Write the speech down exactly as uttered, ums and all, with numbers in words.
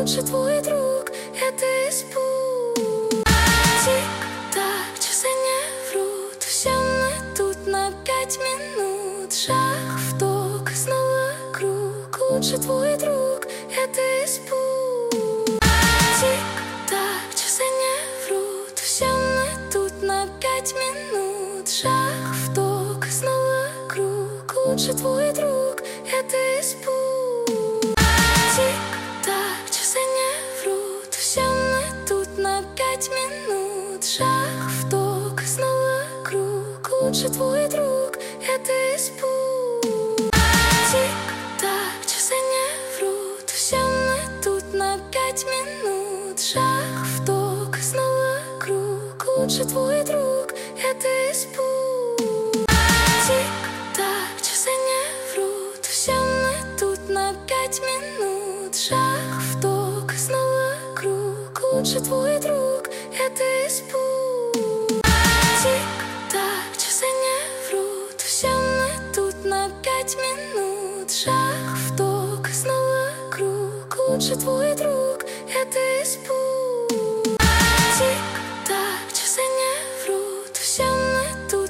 лучше твой друг — это испуг. Тик-так, часы не врут, все мы тут на пять минут. Шаг в ток, снова круг. Лучше твой друг — это испуг. Тик-так, часы не врут, все мы тут на пять минут. Шаг в ток, снова круг. Лучше твой друг — это испуг. Тик-так, часы не врут, все мы тут на пять минут. Шаг в ток, снова круг. Лучше твой друг — это испуг. Тик-так, часы не врут, все мы тут на пять минут. Шаг в ток, снова круг. Лучше твой друг — это испуг. Тик-так, часы не врут, все мы тут на пять минут. Шаг в ток, снова круг. Лучше твой друг — это испуг. Тик-так, часы не врут, все мы тут на пять минут. Шаг в ток, снова круг. Лучше твой друг — это испуг.